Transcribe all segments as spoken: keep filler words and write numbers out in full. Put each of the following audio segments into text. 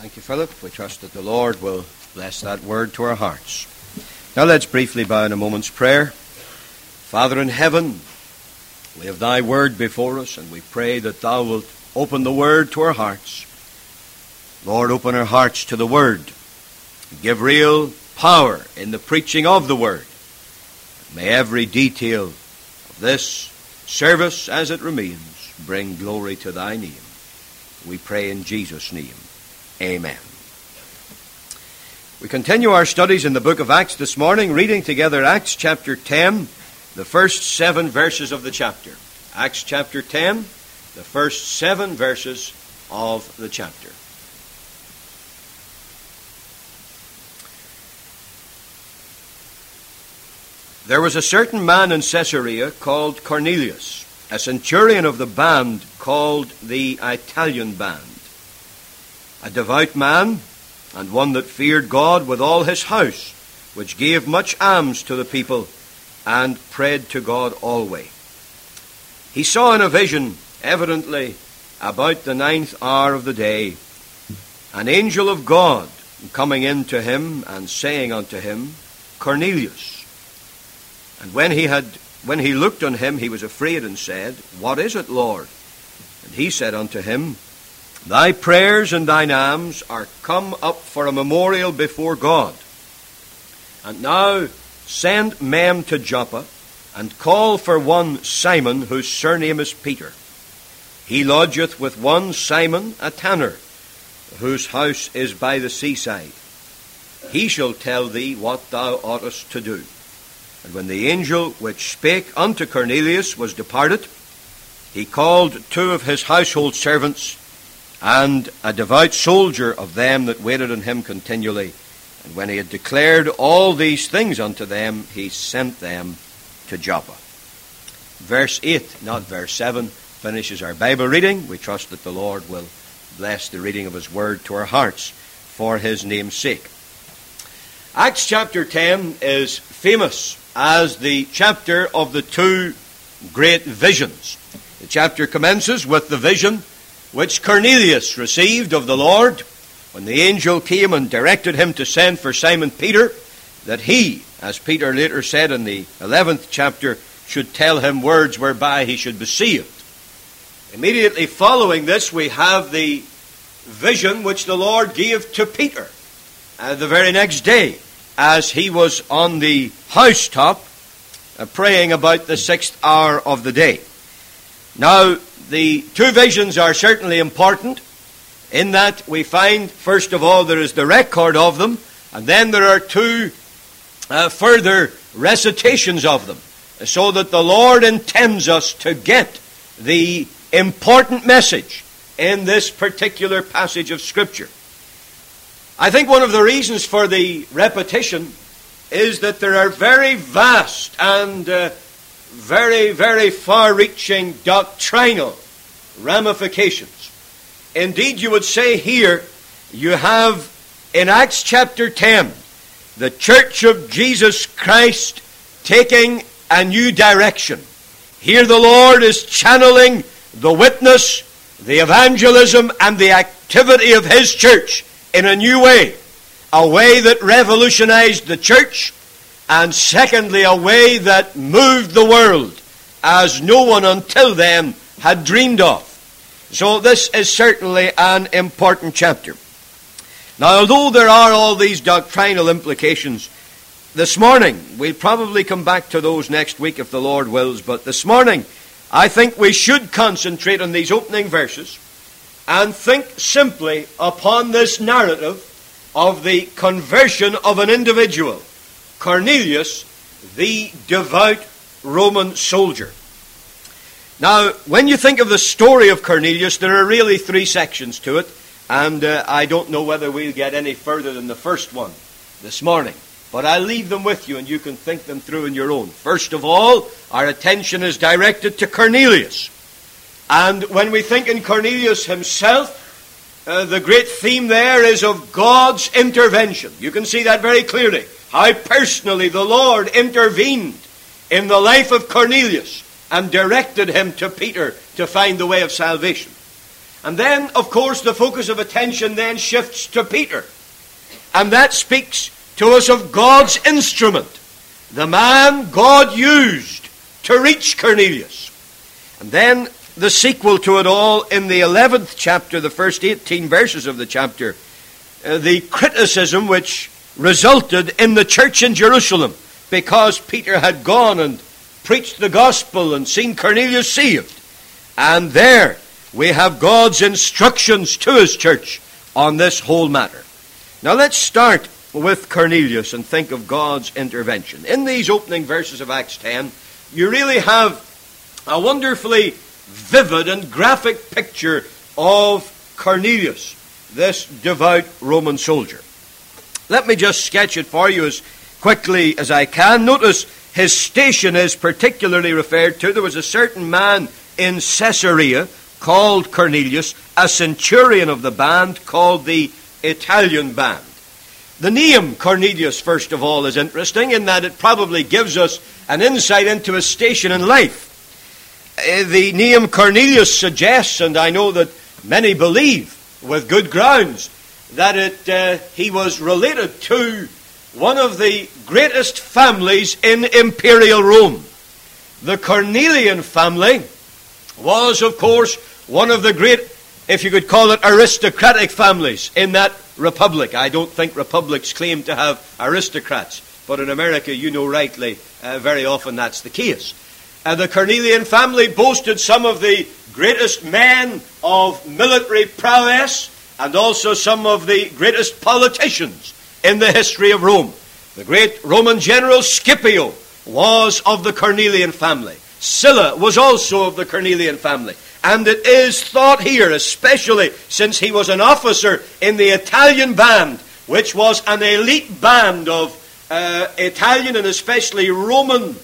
Thank you, Philip. We trust that the Lord will bless that word to our hearts. Now let's briefly bow in a moment's prayer. Father in heaven, we have thy word before us, and we pray that thou wilt open the word to our hearts. Lord, open our hearts to the word. Give real power in the preaching of the word. May every detail of this service as it remains bring glory to thy name. We pray in Jesus' name. Amen. We continue our studies in the book of Acts this morning, reading together Acts chapter ten, the first seven verses of the chapter. Acts chapter ten, the first seven verses of the chapter. There was a certain man in Caesarea called Cornelius, a centurion of the band called the Italian band, a devout man, and one that feared God with all his house, which gave much alms to the people, and prayed to God always. He saw in a vision, evidently about the ninth hour of the day, an angel of God coming in to him, and saying unto him, Cornelius. And when he had when he looked on him, he was afraid, and said, What is it, Lord? And he said unto him, Thy prayers and thine alms are come up for a memorial before God. And now send men to Joppa, and call for one Simon, whose surname is Peter. He lodgeth with one Simon, a tanner, whose house is by the seaside. He shall tell thee what thou oughtest to do. And when the angel which spake unto Cornelius was departed, he called two of his household servants, and a devout soldier of them that waited on him continually. And when he had declared all these things unto them, he sent them to Joppa. Verse eight, not verse seven, finishes our Bible reading. We trust that the Lord will bless the reading of his word to our hearts for his name's sake. Acts chapter ten is famous as the chapter of the two great visions. The chapter commences with the vision which Cornelius received of the Lord when the angel came and directed him to send for Simon Peter, that he, as Peter later said in the eleventh chapter, should tell him words whereby he should be saved. Immediately following this, we have the vision which the Lord gave to Peter uh, the very next day, as he was on the housetop uh, praying about the sixth hour of the day. Now, the two visions are certainly important in that we find, first of all, there is the record of them, and then there are two uh, further recitations of them, so that the Lord intends us to get the important message in this particular passage of Scripture. I think one of the reasons for the repetition is that there are very vast and uh, very, very far-reaching doctrinal ramifications. Indeed, you would say here, you have in Acts chapter ten, the Church of Jesus Christ taking a new direction. Here the Lord is channeling the witness, the evangelism, and the activity of His church in a new way. A way that revolutionized the church, and secondly, a way that moved the world as no one until then had dreamed of. So this is certainly an important chapter. Now, although there are all these doctrinal implications, this morning, we'll probably come back to those next week if the Lord wills, but this morning, I think we should concentrate on these opening verses and think simply upon this narrative of the conversion of an individual, Cornelius, the devout Roman soldier. Now, when you think of the story of Cornelius, there are really three sections to it, and uh, I don't know whether we'll get any further than the first one this morning. But I'll leave them with you, and you can think them through on your own. First of all, our attention is directed to Cornelius. And when we think in Cornelius himself, uh, the great theme there is of God's intervention. You can see that very clearly. How personally the Lord intervened in the life of Cornelius and directed him to Peter to find the way of salvation. And then, of course, the focus of attention then shifts to Peter. And that speaks to us of God's instrument, the man God used to reach Cornelius. And then the sequel to it all in the eleventh chapter, the first eighteen verses of the chapter, uh, the criticism which resulted in the church in Jerusalem because Peter had gone and preached the gospel and seen Cornelius saved. And there we have God's instructions to his church on this whole matter. Now let's start with Cornelius and think of God's intervention. In these opening verses of Acts ten, you really have a wonderfully vivid and graphic picture of Cornelius, this devout Roman soldier. Let me just sketch it for you as quickly as I can. Notice his station is particularly referred to. There was a certain man in Caesarea called Cornelius, a centurion of the band called the Italian band. The name Cornelius, first of all, is interesting in that it probably gives us an insight into his station in life. Uh, the name Cornelius suggests, and I know that many believe with good grounds, that it uh, he was related to one of the greatest families in imperial Rome. The Cornelian family was, of course, one of the great, if you could call it, aristocratic families in that republic. I don't think republics claim to have aristocrats, but in America, you know rightly, uh, very often that's the case. Uh, the Cornelian family boasted some of the greatest men of military prowess and also some of the greatest politicians in the history of Rome. The great Roman general Scipio was of the Cornelian family. Sylla was also of the Cornelian family. And it is thought here, especially since he was an officer in the Italian band, which was an elite band of uh, Italian and especially Roman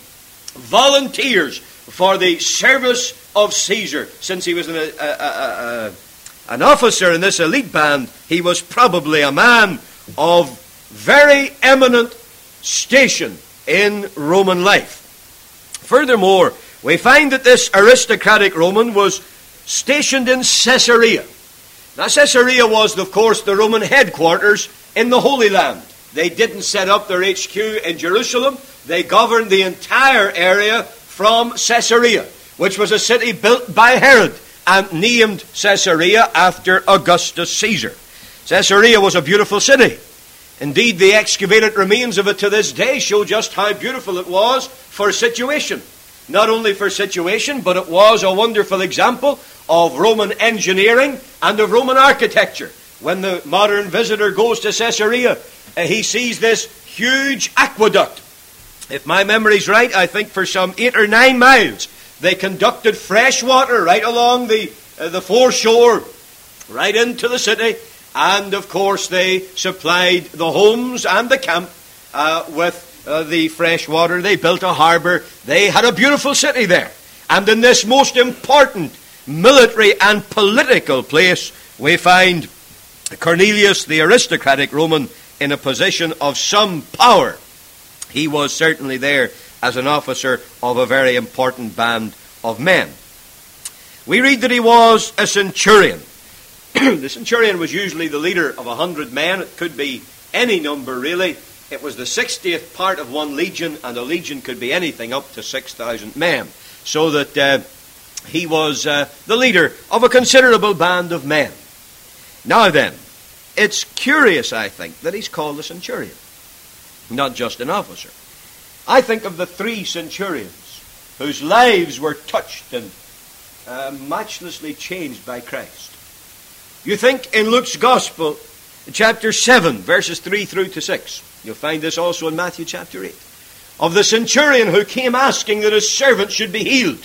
volunteers for the service of Caesar. Since he was an, a, a, a, a, an officer in this elite band, he was probably a man of very eminent station in Roman life. Furthermore, we find that this aristocratic Roman was stationed in Caesarea. Now, Caesarea was, of course, the Roman headquarters in the Holy Land. They didn't set up their H Q in Jerusalem. They governed the entire area from Caesarea, which was a city built by Herod and named Caesarea after Augustus Caesar. Caesarea was a beautiful city. Indeed, the excavated remains of it to this day show just how beautiful it was for situation. Not only for situation, but it was a wonderful example of Roman engineering and of Roman architecture. When the modern visitor goes to Caesarea, uh, he sees this huge aqueduct. If my memory's right, I think for some eight or nine miles, they conducted fresh water right along the, uh, the foreshore, right into the city. And, of course, they supplied the homes and the camp uh, with Uh, the fresh water. They built a harbour. They had a beautiful city there. And in this most important military and political place, we find Cornelius, the aristocratic Roman, in a position of some power. He was certainly there as an officer of a very important band of men. We read that he was a centurion. The centurion was usually the leader of a hundred men. It could be any number, really. It was the sixtieth part of one legion, and a legion could be anything up to six thousand men. So that uh, he was uh, the leader of a considerable band of men. Now then, it's curious, I think, that he's called a centurion, not just an officer. I think of the three centurions whose lives were touched and uh, matchlessly changed by Christ. You think in Luke's Gospel, chapter seven, verses three through to six. You'll find this also in Matthew chapter eight. Of the centurion who came asking that his servant should be healed.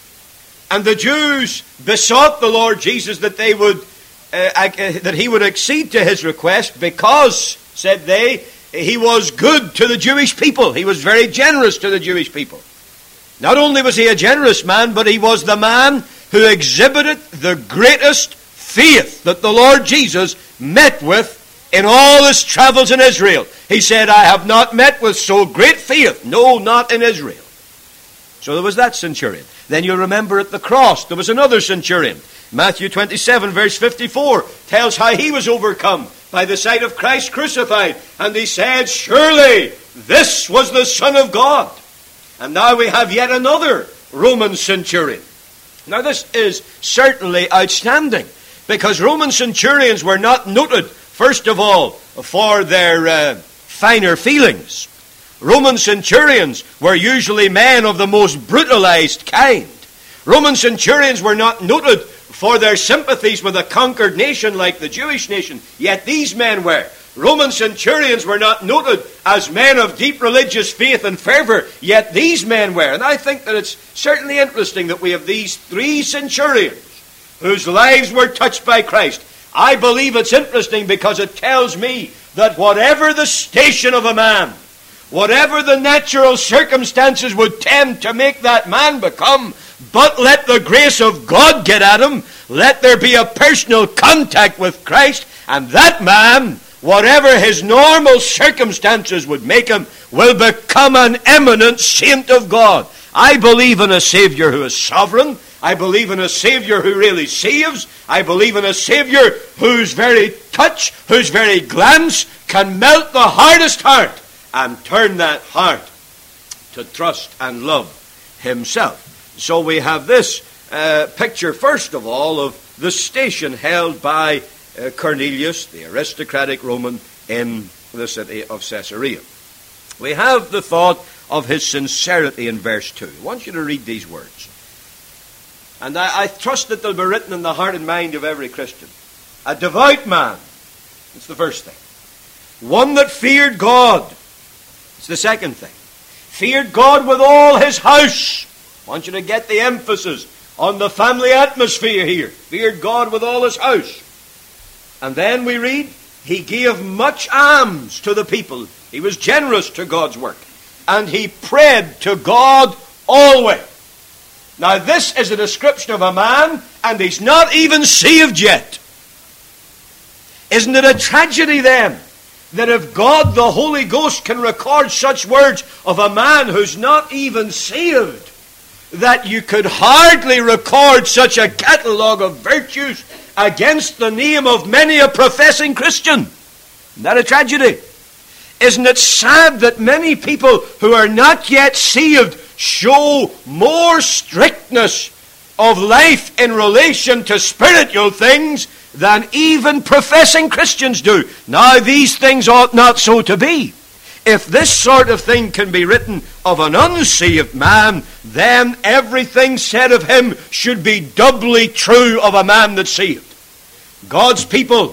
And the Jews besought the Lord Jesus that they would, uh, uh, that he would accede to his request because, said they, he was good to the Jewish people. He was very generous to the Jewish people. Not only was he a generous man, but he was the man who exhibited the greatest faith that the Lord Jesus met with in all his travels in Israel. He said, I have not met with so great faith, no, not in Israel. So there was that centurion. Then you'll remember at the cross, there was another centurion. Matthew twenty-seven, verse fifty-four, tells how he was overcome by the sight of Christ crucified. And he said, surely this was the Son of God. And now we have yet another Roman centurion. Now this is certainly outstanding, because Roman centurions were not noted, first of all, for their uh, finer feelings. Roman centurions were usually men of the most brutalized kind. Roman centurions were not noted for their sympathies with a conquered nation like the Jewish nation, yet these men were. Roman centurions were not noted as men of deep religious faith and fervor, yet these men were. And I think that it's certainly interesting that we have these three centurions whose lives were touched by Christ. I believe it's interesting because it tells me that whatever the station of a man, whatever the natural circumstances would tend to make that man become, but let the grace of God get at him, let there be a personal contact with Christ, and that man, whatever his normal circumstances would make him, will become an eminent saint of God. I believe in a Savior who is sovereign. I believe in a Savior who really saves. I believe in a Savior whose very touch, whose very glance can melt the hardest heart and turn that heart to trust and love himself. So we have this uh, picture, first of all, of the station held by uh, Cornelius, the aristocratic Roman, in the city of Caesarea. We have the thought of his sincerity in verse two. I want you to read these words. And I, I trust that they'll be written in the heart and mind of every Christian. A devout man. It's the first thing. One that feared God. It's the second thing. Feared God with all his house. I want you to get the emphasis on the family atmosphere here. Feared God with all his house. And then we read, he gave much alms to the people. He was generous to God's work. And he prayed to God always. Now this is a description of a man, and he's not even saved yet. Isn't it a tragedy then, that if God the Holy Ghost can record such words of a man who's not even saved, that you could hardly record such a catalogue of virtues against the name of many a professing Christian? Isn't that a tragedy? Isn't it sad that many people who are not yet saved show more strictness of life in relation to spiritual things than even professing Christians do? Now, these things ought not so to be. If this sort of thing can be written of an unsaved man, then everything said of him should be doubly true of a man that's saved. God's people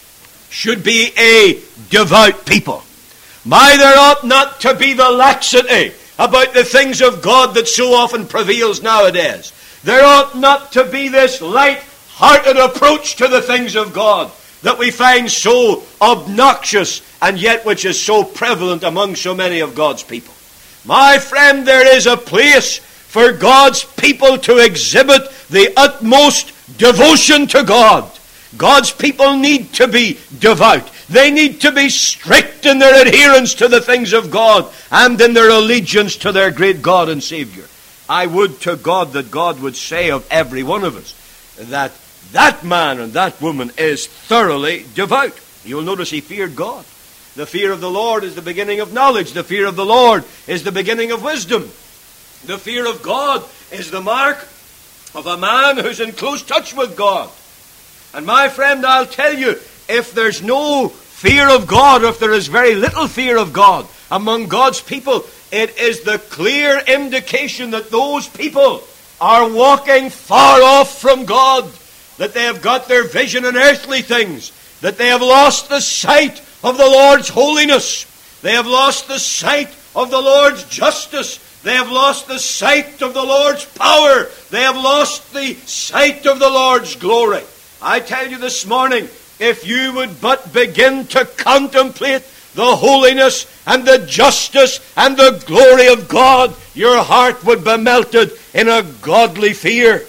should be a devout people. My, there ought not to be the laxity about the things of God that so often prevails nowadays. There ought not to be this light-hearted approach to the things of God that we find so obnoxious and yet which is so prevalent among so many of God's people. My friend, there is a place for God's people to exhibit the utmost devotion to God. God's people need to be devout. They need to be strict in their adherence to the things of God and in their allegiance to their great God and Savior. I would to God that God would say of every one of us that that man and that woman is thoroughly devout. You'll notice he feared God. The fear of the Lord is the beginning of knowledge. The fear of the Lord is the beginning of wisdom. The fear of God is the mark of a man who's in close touch with God. And my friend, I'll tell you, if there's no fear of God, or if there is very little fear of God among God's people, it is the clear indication that those people are walking far off from God, that they have got their vision in earthly things, that they have lost the sight of the Lord's holiness, they have lost the sight of the Lord's justice, they have lost the sight of the Lord's power, they have lost the sight of the Lord's glory. I tell you this morning, if you would but begin to contemplate the holiness and the justice and the glory of God, your heart would be melted in a godly fear.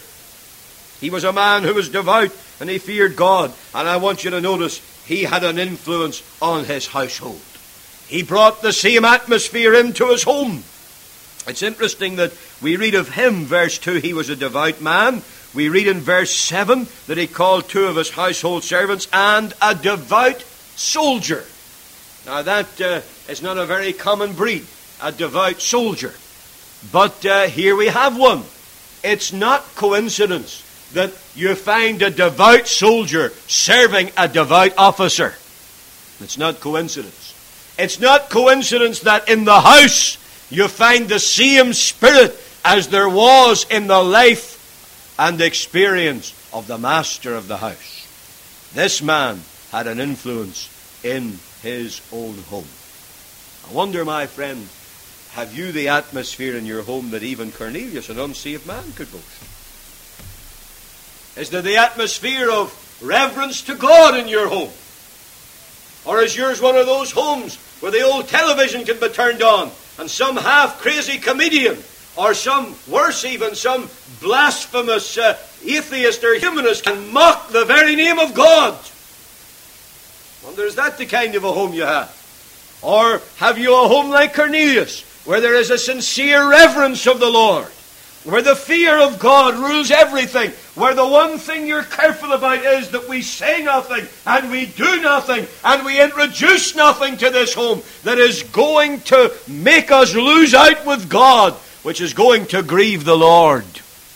He was a man who was devout and he feared God. And I want you to notice, he had an influence on his household. He brought the same atmosphere into his home. It's interesting that we read of him, verse two, he was a devout man, We read in verse seven that he called two of his household servants and a devout soldier. Now that uh, is not a very common breed, a devout soldier. But uh, here we have one. It's not coincidence that you find a devout soldier serving a devout officer. It's not coincidence. It's not coincidence that in the house you find the same spirit as there was in the life and experience of the master of the house. This man had an influence in his own home. I wonder, my friend, have you the atmosphere in your home that even Cornelius, an unsaved man, could boast? Is there the atmosphere of reverence to God in your home? Or is yours one of those homes where the old television can be turned on and some half-crazy comedian, or some, worse even, some blasphemous uh, atheist or humanist can mock the very name of God? I wonder, is that the kind of a home you have? Or have you a home like Cornelius, where there is a sincere reverence of the Lord, where the fear of God rules everything, where the one thing you're careful about is that we say nothing and we do nothing and we introduce nothing to this home that is going to make us lose out with God, which is going to grieve the Lord?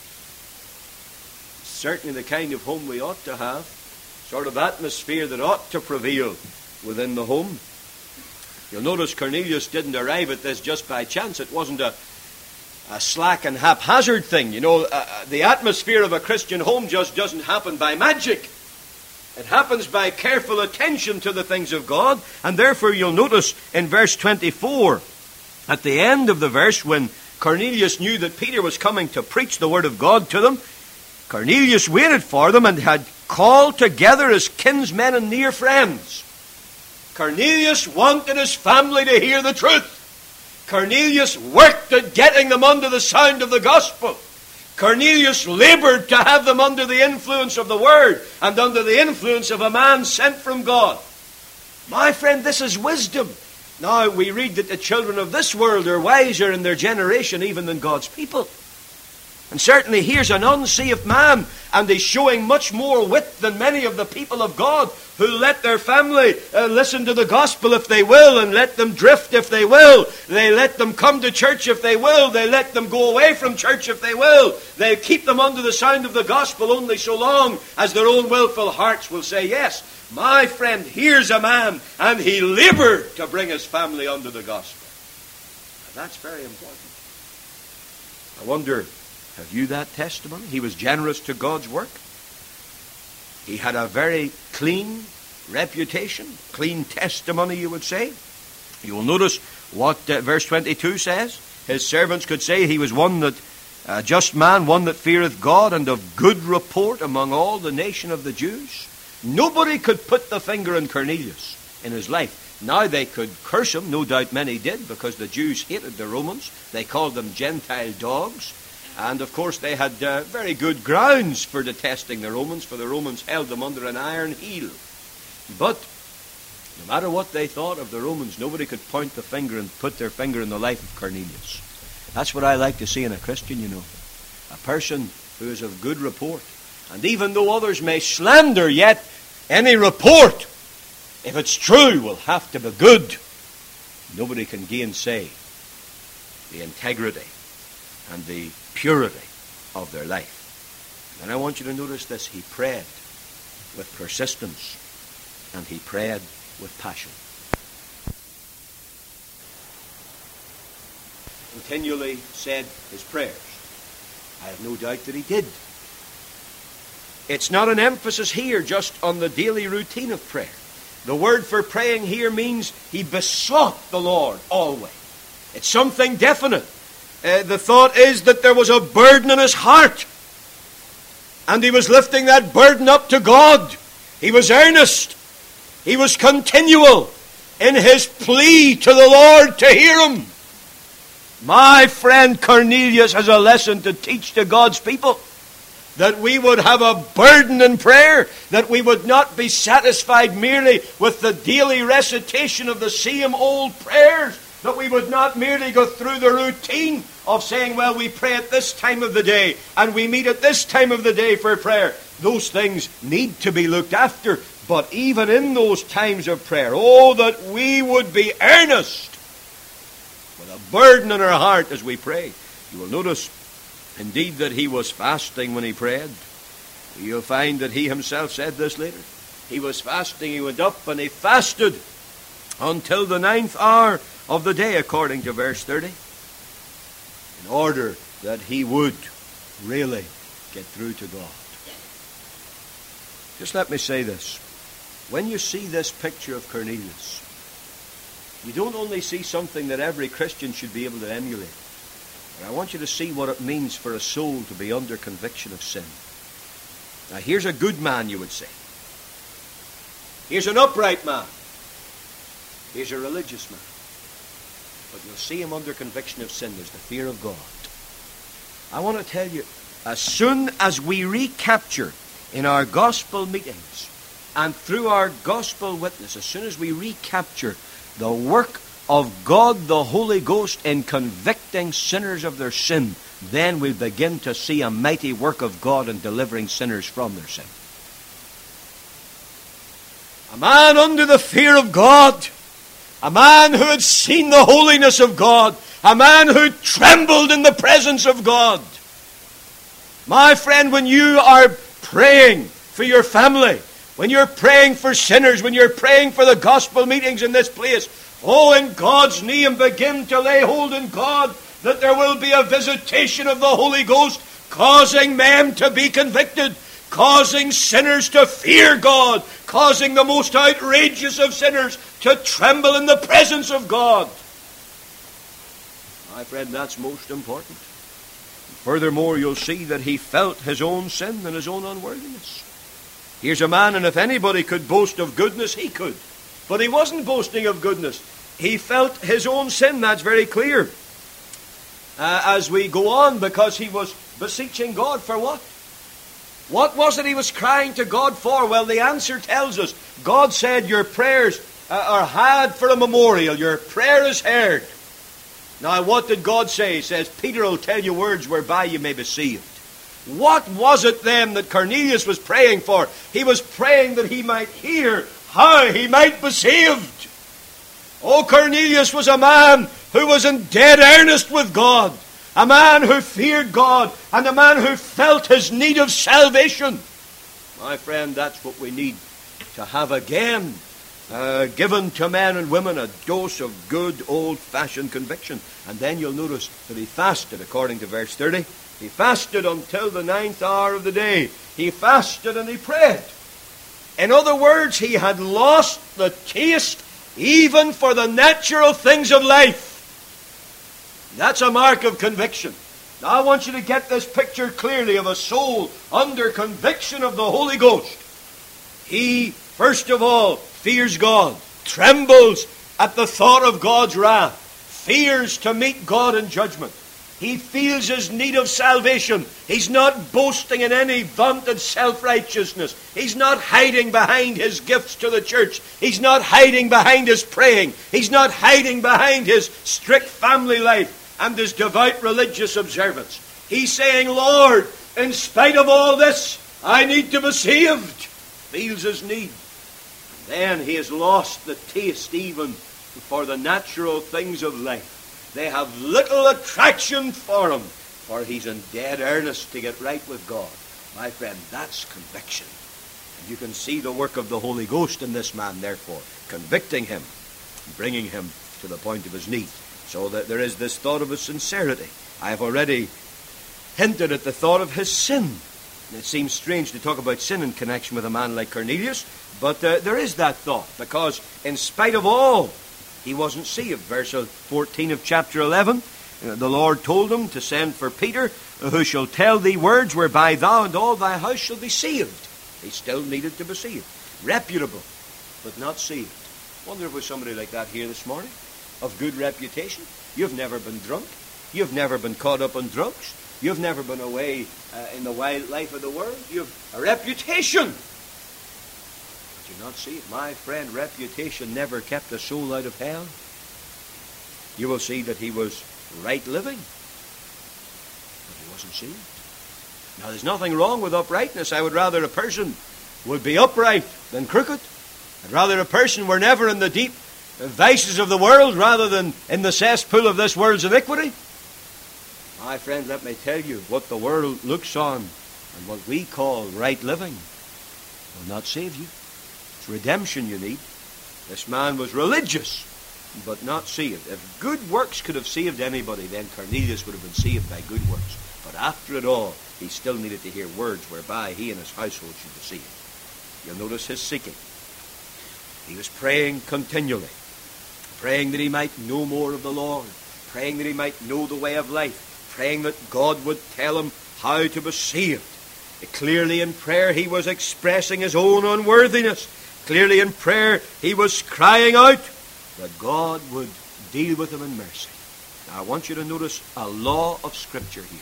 Certainly the kind of home we ought to have, sort of atmosphere that ought to prevail within the home. You'll notice Cornelius didn't arrive at this just by chance. It wasn't a, a slack and haphazard thing. You know, uh, the atmosphere of a Christian home just doesn't happen by magic. It happens by careful attention to the things of God. And therefore you'll notice in verse twenty-four, at the end of the verse, when Cornelius knew that Peter was coming to preach the word of God to them, Cornelius waited for them and had called together his kinsmen and near friends. Cornelius wanted his family to hear the truth. Cornelius worked at getting them under the sound of the gospel. Cornelius labored to have them under the influence of the word and under the influence of a man sent from God. My friend, this is wisdom. Now we read that the children of this world are wiser in their generation even than God's people. And certainly here's an unsaved man, and he's showing much more wit than many of the people of God who let their family uh, listen to the gospel if they will, and let them drift if they will. They let them come to church if they will. They let them go away from church if they will. They keep them under the sound of the gospel only so long as their own willful hearts will say, yes, my friend, here's a man, and he labored to bring his family under the gospel. And that's very important. I wonder, have you that testimony? He was generous to God's work. He had a very clean reputation, clean testimony, you would say. You will notice what uh, verse twenty-two says. His servants could say he was one that, a just man, one that feareth God, and of good report among all the nation of the Jews. Nobody could put the finger on Cornelius in his life. Now they could curse him, no doubt many did, because the Jews hated the Romans. They called them Gentile dogs. And of course they had uh, very good grounds for detesting the Romans, for the Romans held them under an iron heel. But no matter what they thought of the Romans, nobody could point the finger and put their finger in the life of Cornelius. That's what I like to see in a Christian, you know. A person who is of good report. And even though others may slander, yet any report, if it's true, will have to be good. Nobody can gainsay the integrity and the purity of their life. And I want you to notice this. He prayed with persistence, and he prayed with passion. Continually said his prayers. I have no doubt that he did. It's not an emphasis here just on the daily routine of prayer. The word for praying here means he besought the Lord always. It's something definite. Uh, the thought is that there was a burden in his heart, and he was lifting that burden up to God. He was earnest. He was continual in his plea to the Lord to hear him. My friend Cornelius has a lesson to teach to God's people, that we would have a burden in prayer, that we would not be satisfied merely with the daily recitation of the same old prayers, that we would not merely go through the routine of saying, well, we pray at this time of the day, and we meet at this time of the day for prayer. Those things need to be looked after. But even in those times of prayer, oh, that we would be earnest with a burden in our heart as we pray. You will notice, indeed, that he was fasting when he prayed. You'll find that he himself said this later. He was fasting, he went up and he fasted until the ninth hour of the day, according to verse thirty, in order that he would really get through to God. Just let me say this. When you see this picture of Cornelius, you don't only see something that every Christian should be able to emulate, but I want you to see what it means for a soul to be under conviction of sin. Now, here's a good man, you would say. Here's an upright man. Here's a religious man. But you'll see him under conviction of sin. There's the fear of God. I want to tell you, as soon as we recapture in our gospel meetings and through our gospel witness, as soon as we recapture the work of God the Holy Ghost in convicting sinners of their sin, then we'll begin to see a mighty work of God in delivering sinners from their sin. A man under the fear of God, a man who had seen the holiness of God, a man who trembled in the presence of God. My friend, when you are praying for your family, when you're praying for sinners, when you're praying for the gospel meetings in this place, oh, in God's name, begin to lay hold in God that there will be a visitation of the Holy Ghost, causing men to be convicted, causing sinners to fear God, causing the most outrageous of sinners to tremble in the presence of God. My friend, that's most important. Furthermore, you'll see that he felt his own sin and his own unworthiness. Here's a man, and if anybody could boast of goodness, he could. But he wasn't boasting of goodness. He felt his own sin, that's very clear. Uh, as we go on, because he was beseeching God for what? What was it he was crying to God for? Well, the answer tells us. God said, your prayers uh, are had for a memorial. Your prayer is heard. Now, what did God say? He says, Peter will tell you words whereby you may be saved. What was it then that Cornelius was praying for? He was praying that he might hear how he might be saved. Oh, Cornelius was a man who was in dead earnest with God. A man who feared God, and a man who felt his need of salvation. My friend, that's what we need to have again, uh, given to men and women a dose of good old-fashioned conviction. And then you'll notice that he fasted, according to verse thirty. He fasted until the ninth hour of the day. He fasted and he prayed. In other words, he had lost the taste even for the natural things of life. That's a mark of conviction. Now I want you to get this picture clearly of a soul under conviction of the Holy Ghost. He, first of all, fears God, trembles at the thought of God's wrath, fears to meet God in judgment. He feels his need of salvation. He's not boasting in any vaunted self-righteousness. He's not hiding behind his gifts to the church. He's not hiding behind his praying. He's not hiding behind his strict family life and his devout religious observance. He's saying, Lord, in spite of all this, I need to be saved. Feels his need. And then he has lost the taste even for the natural things of life. They have little attraction for him, for he's in dead earnest to get right with God. My friend, that's conviction. And you can see the work of the Holy Ghost in this man, therefore, convicting him, bringing him to the point of his need. So that there is this thought of his sincerity. I have already hinted at the thought of his sin. It seems strange to talk about sin in connection with a man like Cornelius, but uh, there is that thought, because in spite of all, he wasn't saved. Verse fourteen of chapter eleven, uh, the Lord told him to send for Peter, who shall tell thee words whereby thou and all thy house shall be saved. He still needed to be saved. Reputable, but not saved. Wonder if there's somebody like that here this morning, of good reputation. You've never been drunk. You've never been caught up on drugs. You've never been away uh, in the wild life of the world. You've a reputation. But you're not saved. My friend, reputation never kept a soul out of hell. You will see that he was right living. but he wasn't saved. Now, there's nothing wrong with uprightness. I would rather a person would be upright than crooked. I'd rather a person were never in the deep vices of the world rather than in the cesspool of this world's iniquity. My friend, let me tell you, what the world looks on and what we call right living will not save you. It's redemption you need. This man was religious, but not saved. If good works could have saved anybody, then Cornelius would have been saved by good works. But after it all, he still needed to hear words whereby he and his household should be saved. You'll notice his seeking. He was praying continually, praying that he might know more of the Lord, praying that he might know the way of life, praying that God would tell him how to be saved. Clearly in prayer he was expressing his own unworthiness. Clearly in prayer he was crying out that God would deal with him in mercy. Now I want you to notice a law of Scripture here.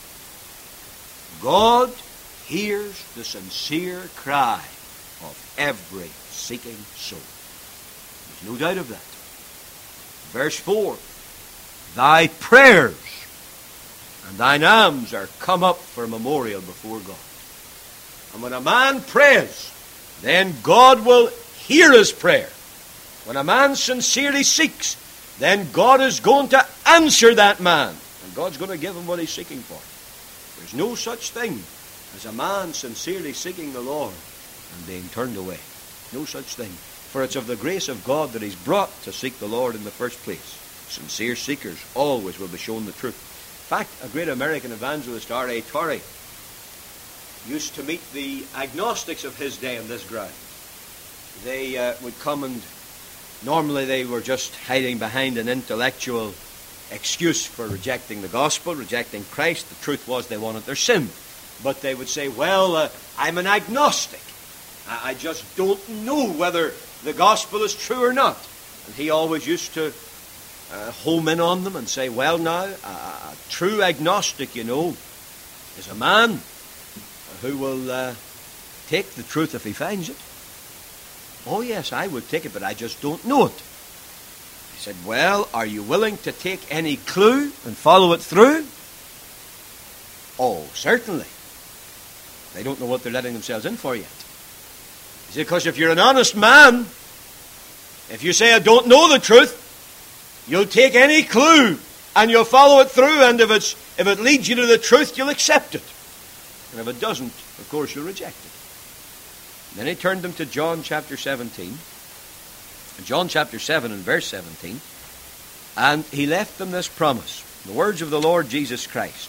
God hears the sincere cry of every seeking soul. There's no doubt of that. Verse four, thy prayers and thine alms are come up for memorial before God. And when a man prays, then God will hear his prayer. When a man sincerely seeks, then God is going to answer that man. And God's going to give him what he's seeking for. There's no such thing as a man sincerely seeking the Lord and being turned away. No such thing. For it's of the grace of God that he's brought to seek the Lord in the first place. Sincere seekers always will be shown the truth. In fact, a great American evangelist, R A Torrey, used to meet the agnostics of his day on this ground. They uh, would come and normally they were just hiding behind an intellectual excuse for rejecting the gospel, rejecting Christ. The truth was they wanted their sin. But they would say, well, uh, I'm an agnostic. I, I just don't know whether the gospel is true or not. And he always used to uh, home in on them and say, well now, a, a true agnostic, you know, is a man who will uh, take the truth if he finds it. Oh yes, I would take it, but I just don't know it. He said, well, are you willing to take any clue and follow it through? Oh, certainly. They don't know what they're letting themselves in for yet. He said, because if you're an honest man, if you say, I don't know the truth, you'll take any clue and you'll follow it through, and if it's if it leads you to the truth, you'll accept it. And if it doesn't, of course, you'll reject it. And then he turned them to John chapter seventeen. John chapter seven and verse seventeen. And he left them this promise. The words of the Lord Jesus Christ.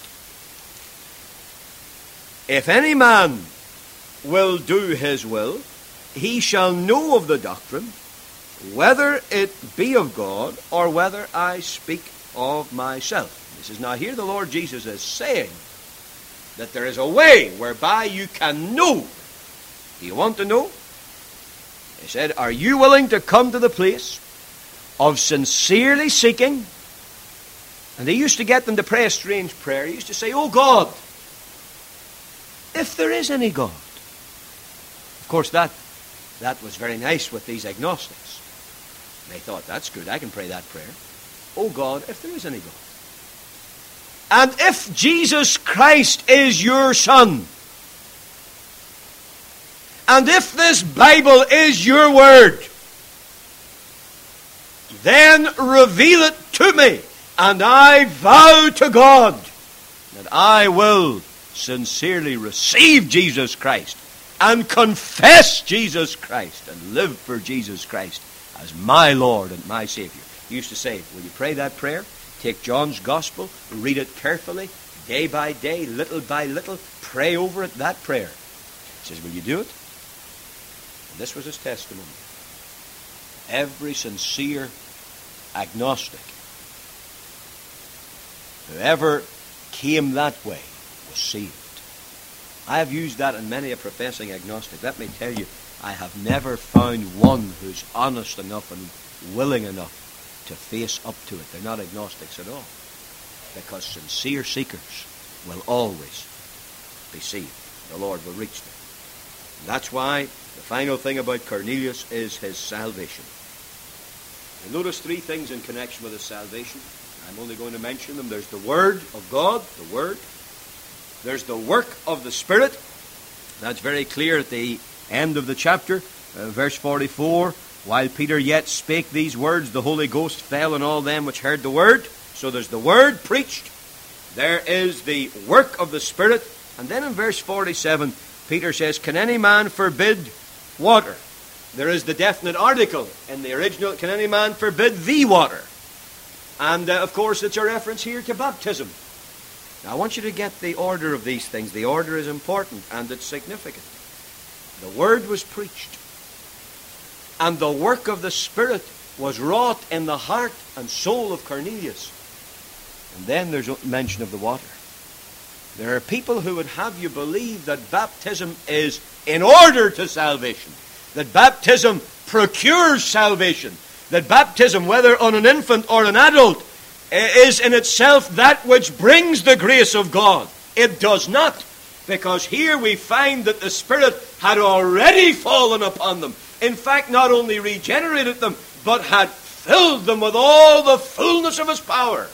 If any man will do his will, he shall know of the doctrine, whether it be of God or whether I speak of myself. This is now here the Lord Jesus is saying that there is a way whereby you can know. Do you want to know? He said, are you willing to come to the place of sincerely seeking? And he used to get them to pray a strange prayer. He used to say, oh God, if there is any God. Of course, that, that was very nice with these agnostics. They thought, that's good, I can pray that prayer. Oh God, if there is any God. And if Jesus Christ is your Son, and if this Bible is your word, then reveal it to me, and I vow to God that I will sincerely receive Jesus Christ and confess Jesus Christ and live for Jesus Christ as my Lord and my Savior. He used to say, will you pray that prayer? Take John's Gospel, read it carefully, day by day, little by little, pray over it, that prayer. He says, will you do it? And this was his testimony. Every sincere agnostic who ever came that way was saved. I have used that in many a professing agnostic. Let me tell you, I have never found one who's honest enough and willing enough to face up to it. They're not agnostics at all. Because sincere seekers will always be saved. The Lord will reach them. And that's why the final thing about Cornelius is his salvation. And notice three things in connection with his salvation. I'm only going to mention them. There's the Word of God, the Word. There's the work of the Spirit. That's very clear at the end of the chapter, uh, verse forty-four. While Peter yet spake these words, the Holy Ghost fell on all them which heard the word. So there's the word preached. There is the work of the Spirit. And then in verse forty-seven, Peter says, can any man forbid water? There is the definite article in the original. Can any man forbid the water? And uh, of course it's a reference here to baptism. Now I want you to get the order of these things. The order is important and it's significant. The word was preached, and the work of the Spirit was wrought in the heart and soul of Cornelius. And then there's a mention of the water. There are people who would have you believe that baptism is in order to salvation, that baptism procures salvation, that baptism, whether on an infant or an adult, is in itself that which brings the grace of God. It does not, because here we find that the Spirit had already fallen upon them. In fact, not only regenerated them, but had filled them with all the fullness of His power.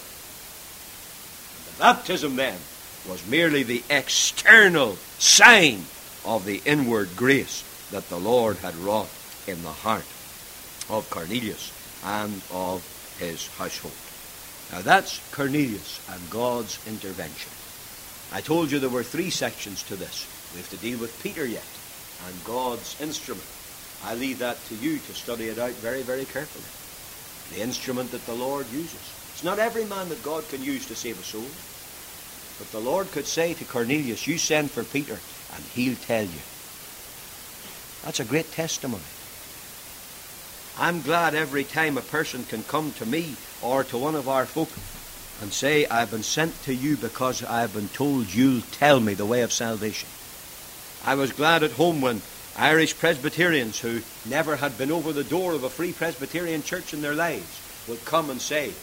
The baptism then was merely the external sign of the inward grace that the Lord had wrought in the heart of Cornelius and of his household. Now that's Cornelius and God's intervention. I told you there were three sections to this. We have to deal with Peter yet, and God's instrument. I leave that to you to study it out very, very carefully. The instrument that the Lord uses. It's not every man that God can use to save a soul. But the Lord could say to Cornelius, you send for Peter and he'll tell you. That's a great testimony. I'm glad every time a person can come to me or to one of our folk and say, I've been sent to you because I've been told you'll tell me the way of salvation. I was glad at home when Irish Presbyterians who never had been over the door of a Free Presbyterian church in their lives would come and say,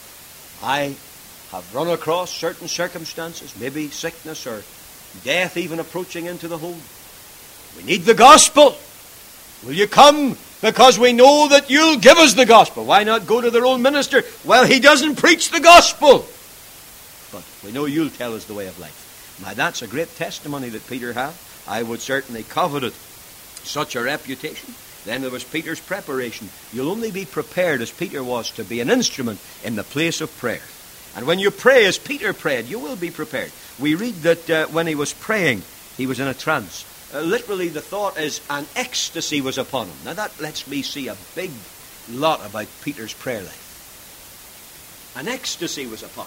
I have run across certain circumstances, maybe sickness or death even approaching into the home. We need the gospel. Will you come? Because we know that you'll give us the gospel. Why not go to their own minister? Well, he doesn't preach the gospel. But we know you'll tell us the way of life. Now, that's a great testimony that Peter had. I would certainly covet it, such a reputation. Then there was Peter's preparation. You'll only be prepared as Peter was to be an instrument in the place of prayer. And when you pray as Peter prayed, you will be prepared. We read that uh, when he was praying, he was in a trance. Uh, literally, the thought is an ecstasy was upon him. Now that lets me see a big lot about Peter's prayer life. An ecstasy was upon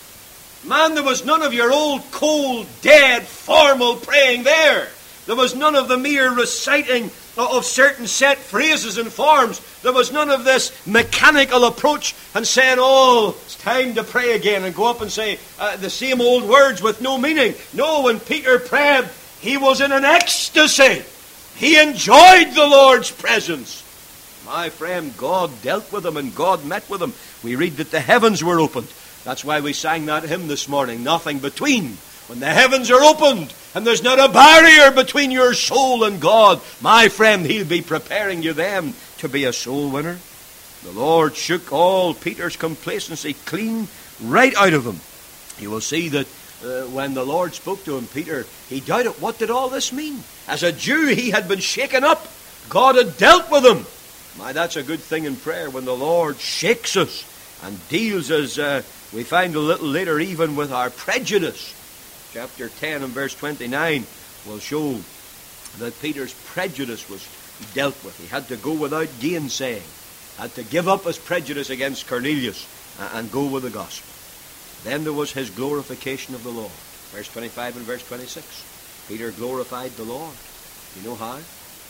him. Man, there was none of your old, cold, dead, formal praying there. There was none of the mere reciting of certain set phrases and forms. There was none of this mechanical approach and saying, oh, it's time to pray again, and go up and say uh, the same old words with no meaning. No, when Peter prayed, he was in an ecstasy. He enjoyed the Lord's presence. My friend, God dealt with him and God met with him. We read that the heavens were opened. That's why we sang that hymn this morning, Nothing Between. When the heavens are opened and there's not a barrier between your soul and God, my friend, he'll be preparing you then to be a soul winner. The Lord shook all Peter's complacency clean right out of him. You will see that uh, when the Lord spoke to him, Peter, he doubted, what did all this mean? As a Jew, he had been shaken up. God had dealt with him. My, that's a good thing in prayer, when the Lord shakes us and deals us, uh, we find a little later, even with our prejudice. Chapter ten and verse twenty-nine will show that Peter's prejudice was dealt with. He had to go without gainsaying, had to give up his prejudice against Cornelius and go with the gospel. Then there was his glorification of the Lord. Verse twenty-five and verse twenty-six. Peter glorified the Lord. You know how?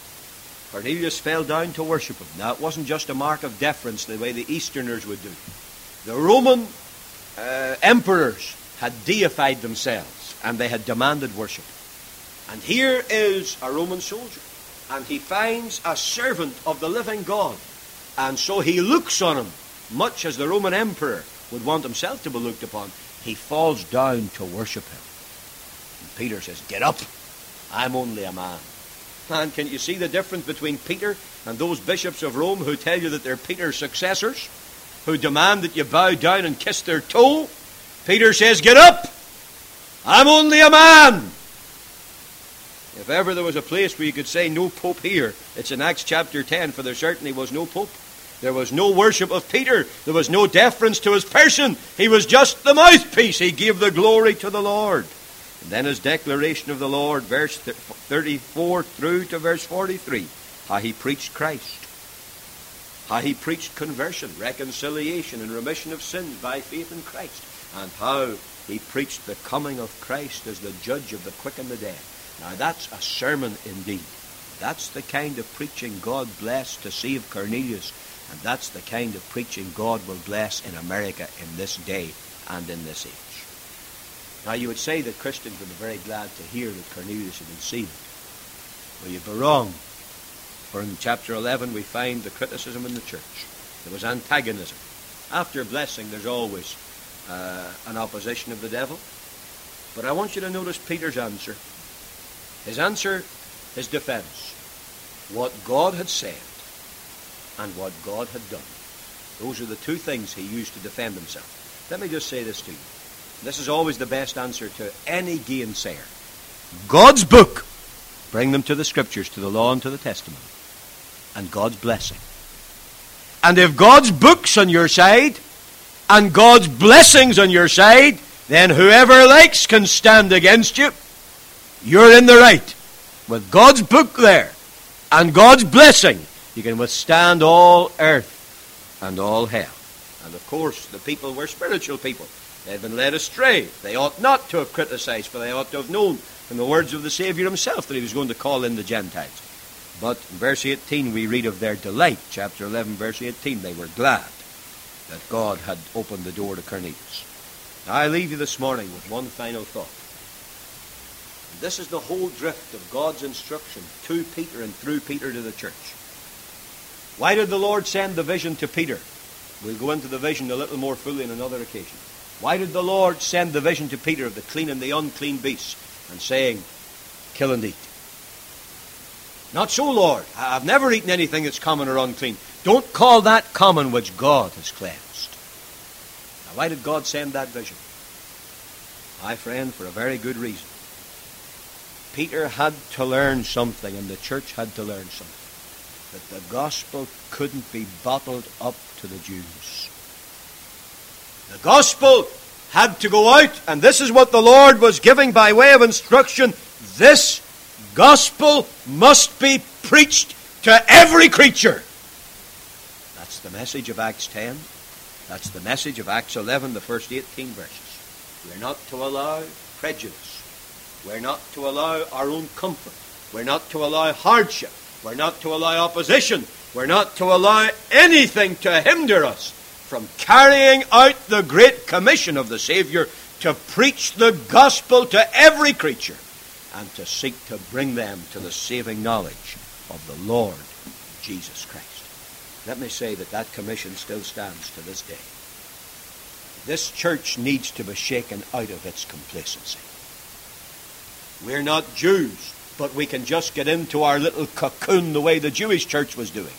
Cornelius fell down to worship him. Now, it wasn't just a mark of deference the way the Easterners would do. The Roman uh, emperors had deified themselves, and they had demanded worship. And here is a Roman soldier, and he finds a servant of the living God, and so he looks on him, much as the Roman emperor would want himself to be looked upon. He falls down to worship him. And Peter says, get up, I'm only a man. And can you see the difference between Peter and those bishops of Rome who tell you that they're Peter's successors, who demand that you bow down and kiss their toe? Peter says, get up! I'm only a man. If ever there was a place where you could say no pope here, it's in Acts chapter ten, for there certainly was no pope. There was no worship of Peter. There was no deference to his person. He was just the mouthpiece. He gave the glory to the Lord. And then his declaration of the Lord, verse thirty-four through to verse forty-three, how he preached Christ. How he preached conversion, reconciliation, and remission of sins by faith in Christ. And how he preached the coming of Christ as the judge of the quick and the dead. Now that's a sermon indeed. That's the kind of preaching God blessed to save Cornelius. And that's the kind of preaching God will bless in America in this day and in this age. Now you would say that Christians would be very glad to hear that Cornelius had been saved. Well, you'd be wrong. For in chapter eleven we find the criticism in the church. There was antagonism. After blessing there's always uh, an opposition of the devil. But I want you to notice Peter's answer. His answer, his defense. What God had said and what God had done. Those are the two things he used to defend himself. Let me just say this to you. This is always the best answer to any gainsayer. God's book. Bring them to the Scriptures, to the law and to the Testament. And God's blessing. And if God's book's on your side, and God's blessings on your side, then whoever likes can stand against you. You're in the right. With God's book there, and God's blessing, you can withstand all earth and all hell. And of course, the people were spiritual people. They had been led astray. They ought not to have criticized, for they ought to have known from the words of the Savior himself that he was going to call in the Gentiles. But in verse eighteen we read of their delight. Chapter eleven, verse eighteen. They were glad that God had opened the door to Cornelius. Now I leave you this morning with one final thought. And this is the whole drift of God's instruction to Peter and through Peter to the church. Why did the Lord send the vision to Peter? We'll go into the vision a little more fully on another occasion. Why did the Lord send the vision to Peter of the clean and the unclean beasts and saying, kill and eat? Not so, Lord. I've never eaten anything that's common or unclean. Don't call that common which God has cleansed. Now, why did God send that vision? My friend, for a very good reason. Peter had to learn something, and the church had to learn something. That the gospel couldn't be bottled up to the Jews. The gospel had to go out, and this is what the Lord was giving by way of instruction. This gospel must be preached to every creature. That's the message of Acts ten. That's the message of Acts eleven, the first eighteen verses. We're not to allow prejudice. We're not to allow our own comfort. We're not to allow hardship. We're not to allow opposition. We're not to allow anything to hinder us from carrying out the great commission of the Savior to preach the gospel to every creature and to seek to bring them to the saving knowledge of the Lord Jesus Christ. Let me say that that commission still stands to this day. This church needs to be shaken out of its complacency. We're not Jews, but we can just get into our little cocoon the way the Jewish church was doing.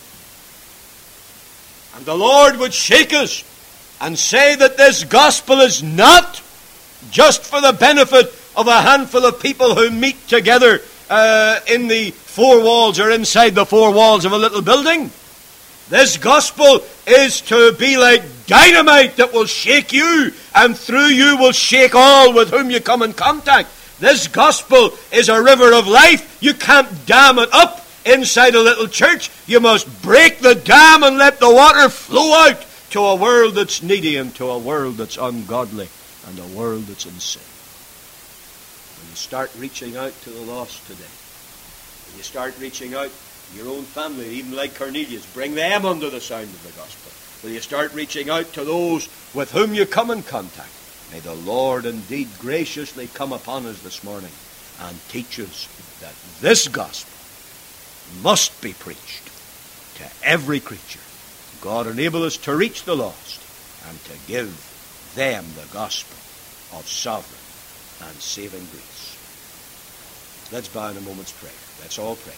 And the Lord would shake us and say that this gospel is not just for the benefit of a handful of people who meet together uh, in the four walls or inside the four walls of a little building. This gospel is to be like dynamite that will shake you, and through you will shake all with whom you come in contact. This gospel is a river of life. You can't dam it up inside a little church. You must break the dam and let the water flow out to a world that's needy and to a world that's ungodly and a world that's in sin. When you start reaching out to the lost today, when you start reaching out to your own family, even like Cornelius, bring them under the sound of the gospel. Will you start reaching out to those with whom you come in contact? May the Lord indeed graciously come upon us this morning and teach us that this gospel must be preached to every creature. God enable us to reach the lost and to give them the gospel of sovereign and saving grace. Let's bow in a moment's prayer. Let's all pray.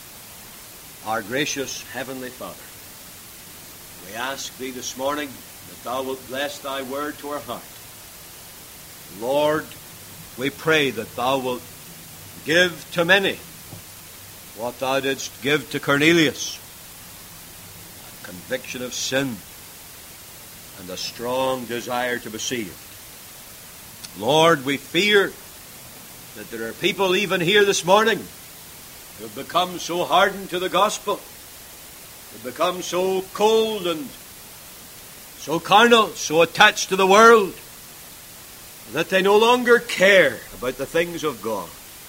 Our gracious Heavenly Father, we ask Thee this morning that thou wilt bless thy word to our heart. Lord, we pray that thou wilt give to many what thou didst give to Cornelius, a conviction of sin and a strong desire to be saved. Lord, we fear that there are people even here this morning who have become so hardened to the gospel, who have become so cold and so carnal, so attached to the world, that they no longer care about the things of God.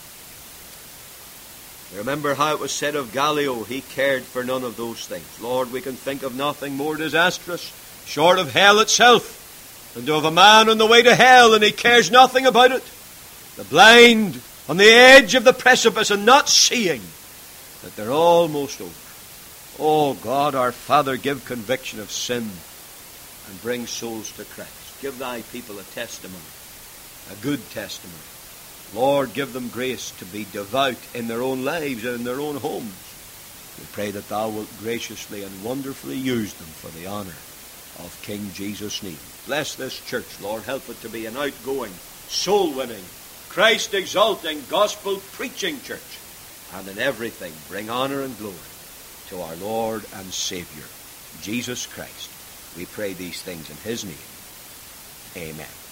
Remember how it was said of Gallio, he cared for none of those things. Lord, we can think of nothing more disastrous, short of hell itself, than to have a man on the way to hell and he cares nothing about it. The blind on the edge of the precipice and not seeing that they're almost over. Oh God, our Father, give conviction of sin and bring souls to Christ. Give thy people a testimony, a good testimony. Lord, give them grace to be devout in their own lives and in their own homes. We pray that thou wilt graciously and wonderfully use them for the honor of King Jesus' name. Bless this church, Lord. Help it to be an outgoing, soul-winning, Christ-exalting, gospel-preaching church. And in everything bring honor and glory to our Lord and Savior, Jesus Christ. We pray these things in his name. Amen.